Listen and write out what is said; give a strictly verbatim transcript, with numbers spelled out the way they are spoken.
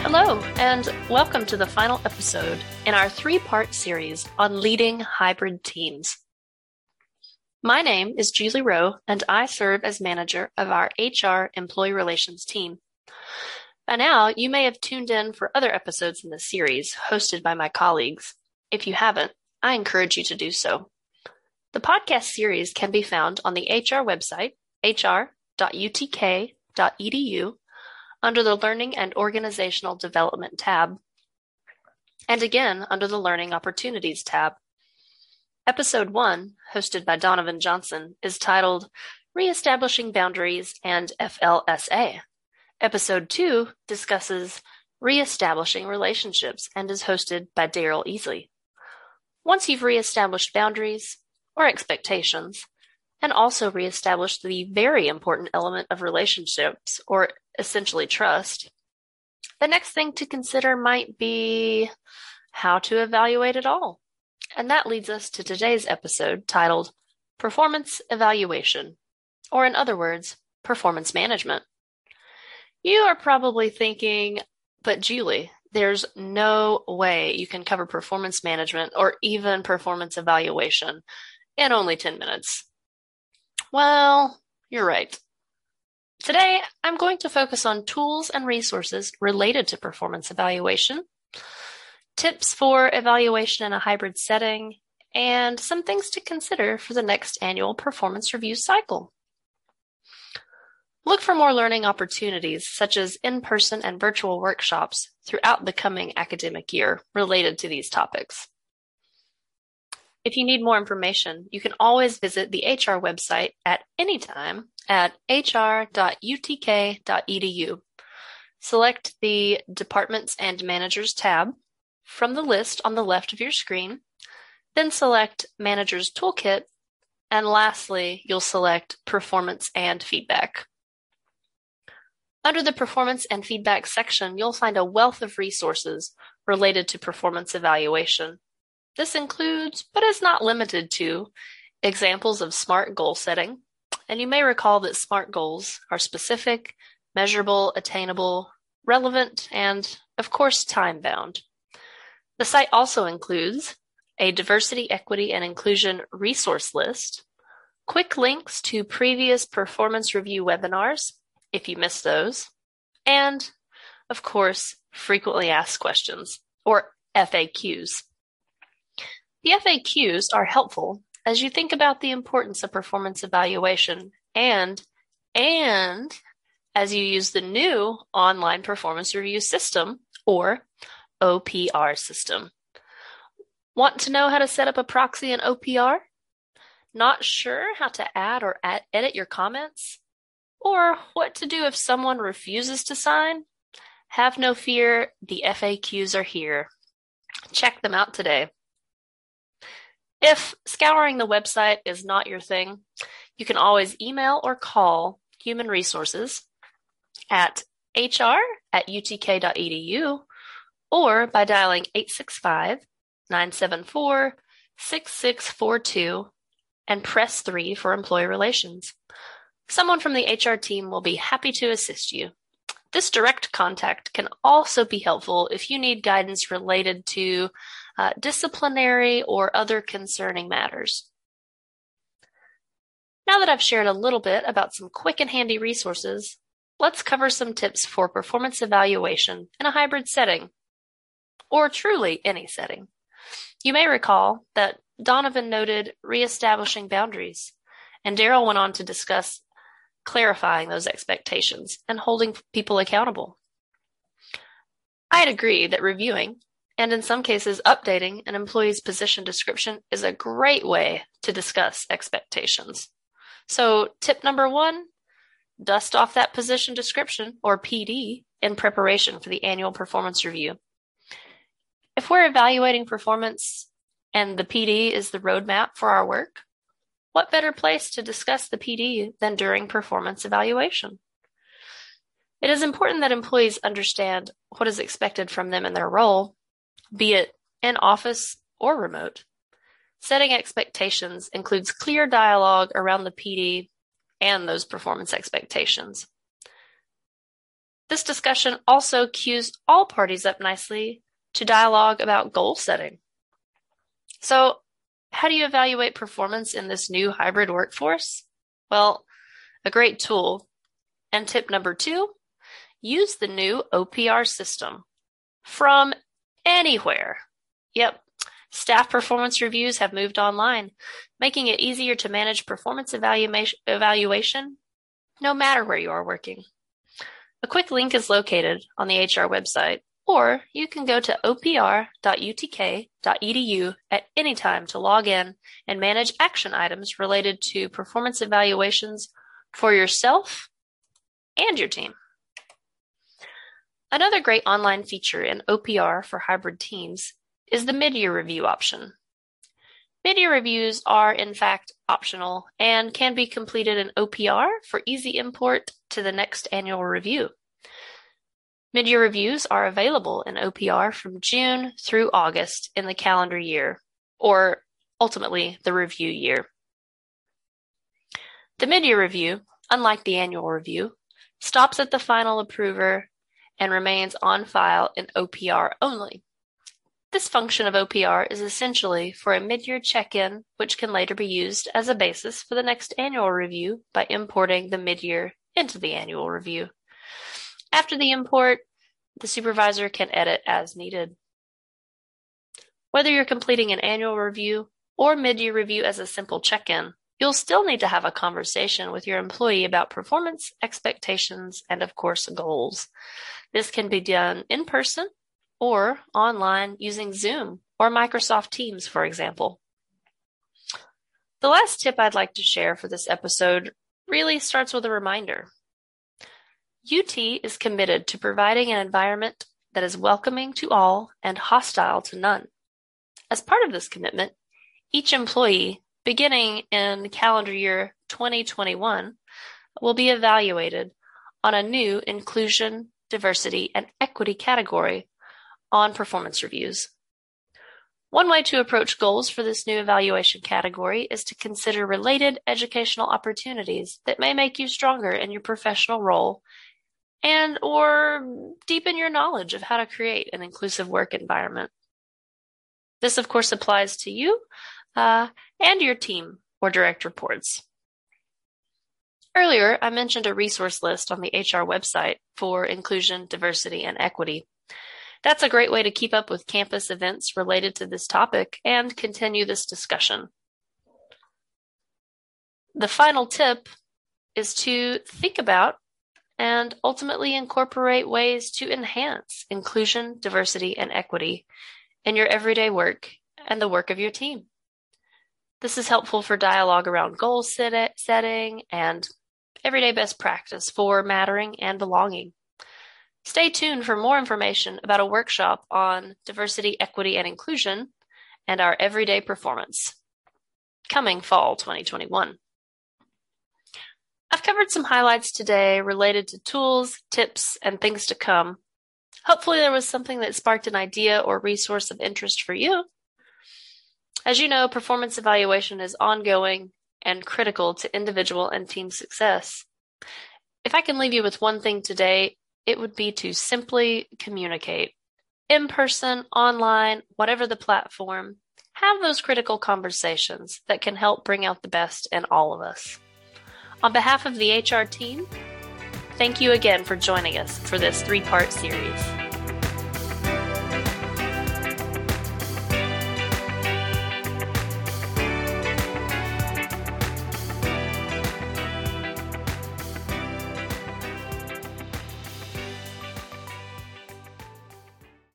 Hello, and welcome to the final episode in our three-part series on leading hybrid teams. My name is Julie Rowe, and I serve as manager of our H R Employee Relations team. By now, you may have tuned in for other episodes in the series hosted by my colleagues. If you haven't, I encourage you to do so. The podcast series can be found on the H R website, h r dot u t k dot e d u, under the Learning and Organizational Development tab, and again under the Learning Opportunities tab. Episode one, hosted by Donovan Johnson, is titled Reestablishing Boundaries and F L S A. Episode two discusses Reestablishing Relationships and is hosted by Daryl Easley. Once you've reestablished boundaries or expectations, and also reestablished the very important element of relationships, or essentially trust, the next thing to consider might be how to evaluate it all. And that leads us to today's episode titled Performance Evaluation, or in other words, performance management. You are probably thinking, but Julie, there's no way you can cover performance management or even performance evaluation in only ten minutes. Well, you're right. Today, I'm going to focus on tools and resources related to performance evaluation, tips for evaluation in a hybrid setting, and some things to consider for the next annual performance review cycle. Look for more learning opportunities, such as in-person and virtual workshops throughout the coming academic year related to these topics. If you need more information, you can always visit the H R website at any time at h r dot u t k dot e d u. Select the Departments and Managers tab from the list on the left of your screen, then select Manager's Toolkit, and lastly, you'll select Performance and Feedback. Under the Performance and Feedback section, you'll find a wealth of resources related to performance evaluation. This includes, but is not limited to, examples of SMART goal setting. And you may recall that SMART goals are specific, measurable, attainable, relevant, and, of course, time-bound. The site also includes a diversity, equity, and inclusion resource list, quick links to previous performance review webinars, if you missed those, and, of course, frequently asked questions, or F A Qs. The F A Qs are helpful as you think about the importance of performance evaluation and, and as you use the new online performance review system, or O P R system. Want to know how to set up a proxy in O P R? Not sure how to add or add, edit your comments? Or what to do if someone refuses to sign? Have no fear, the F A Qs are here. Check them out today. If scouring the website is not your thing, you can always email or call Human Resources at h r at u t k dot e d u or by dialing eight six five, nine seven four, six six four two and press three for Employee Relations. Someone from the H R team will be happy to assist you. This direct contact can also be helpful if you need guidance related to uh, disciplinary or other concerning matters. Now that I've shared a little bit about some quick and handy resources, let's cover some tips for performance evaluation in a hybrid setting, or truly any setting. You may recall that Donovan noted reestablishing boundaries, and Daryl went on to discuss clarifying those expectations and holding people accountable. I'd agree that reviewing, and in some cases updating, an employee's position description is a great way to discuss expectations. So tip number one, dust off that position description, or P D, in preparation for the annual performance review. If we're evaluating performance and the P D is the roadmap for our work, what better place to discuss the P D than during performance evaluation? It is important that employees understand what is expected from them in their role, be it in office or remote. Setting expectations includes clear dialogue around the P D and those performance expectations. This discussion also cues all parties up nicely to dialogue about goal setting. So, how do you evaluate performance in this new hybrid workforce? Well, a great tool. And tip number two, use the new O P R system from anywhere. Yep, staff performance reviews have moved online, making it easier to manage performance evaluation no matter where you are working. A quick link is located on the H R website, or you can go to o p r dot u t k dot e d u at any time to log in and manage action items related to performance evaluations for yourself and your team. Another great online feature in O P R for hybrid teams is the mid-year review option. Mid-year reviews are, in fact, optional and can be completed in O P R for easy import to the next annual review. Mid-year reviews are available in O P R from June through August in the calendar year, or ultimately the review year. The mid-year review, unlike the annual review, stops at the final approver and remains on file in O P R only. This function of O P R is essentially for a mid-year check-in, which can later be used as a basis for the next annual review by importing the mid-year into the annual review. After the import, the supervisor can edit as needed. Whether you're completing an annual review or mid-year review as a simple check-in, you'll still need to have a conversation with your employee about performance, expectations, and of course, goals. This can be done in person or online using Zoom or Microsoft Teams, for example. The last tip I'd like to share for this episode really starts with a reminder. U T is committed to providing an environment that is welcoming to all and hostile to none. As part of this commitment, each employee, beginning in calendar year twenty twenty-one, will be evaluated on a new inclusion, diversity, and equity category on performance reviews. One way to approach goals for this new evaluation category is to consider related educational opportunities that may make you stronger in your professional role and or deepen your knowledge of how to create an inclusive work environment. This, of course, applies to you uh, and your team or direct reports. Earlier, I mentioned a resource list on the H R website for inclusion, diversity, and equity. That's a great way to keep up with campus events related to this topic and continue this discussion. The final tip is to think about and ultimately incorporate ways to enhance inclusion, diversity, and equity in your everyday work and the work of your team. This is helpful for dialogue around goal set- setting and everyday best practice for mattering and belonging. Stay tuned for more information about a workshop on diversity, equity, and inclusion and our everyday performance, coming fall twenty twenty-one. I've covered some highlights today related to tools, tips, and things to come. Hopefully there was something that sparked an idea or resource of interest for you. As you know, performance evaluation is ongoing and critical to individual and team success. If I can leave you with one thing today, it would be to simply communicate. In person, online, whatever the platform, have those critical conversations that can help bring out the best in all of us. On behalf of the H R team, thank you again for joining us for this three-part series.